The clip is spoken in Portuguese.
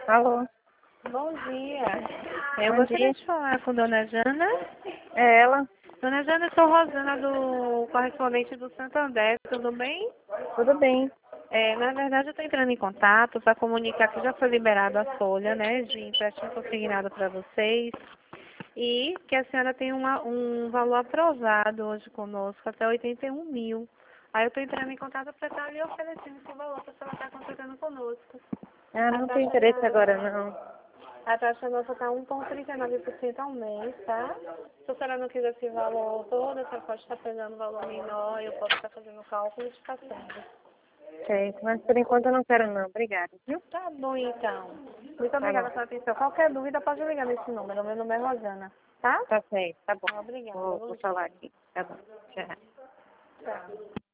Alô, Bom dia. Eu bom gostaria dia. de falar com Dona Jana. É ela? Dona Jana, eu sou Rosana, do correspondente do Santander, tudo bem? Tudo bem? Na verdade, eu estou entrando em contato para comunicar que já foi liberado a folha, né, de empréstimo consignado para vocês e que a senhora tem um valor aprovado hoje conosco, até 81 mil. Aí eu estou entrando em contato para estar lhe oferecendo esse valor para a senhora estar contratando conosco. Ah, A não tem taxa interesse agora, da não. A taxa nossa está 1,39% ao mês, tá? Se a senhora não quiser esse valor todo, a senhora pode estar pegando um valor menor e eu posso estar fazendo o cálculo e te passando. Certo, mas por enquanto eu não quero, não. Obrigada, viu? Tá bom, então. Muito Tá obrigada bom. pela atenção. Qualquer dúvida, pode ligar nesse número. Meu nome é Rosana, tá? Tá certo, tá bom. Obrigada. Vou Bom dia. falar aqui. Tá bom. Tchau. Tchau.